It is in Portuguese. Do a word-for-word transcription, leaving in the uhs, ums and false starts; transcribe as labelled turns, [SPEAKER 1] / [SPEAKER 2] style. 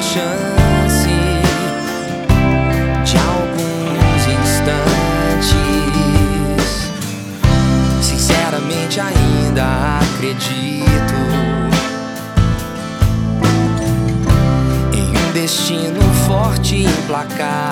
[SPEAKER 1] chance de alguns instantes. Sinceramente ainda acredito em um destino forte e implacável,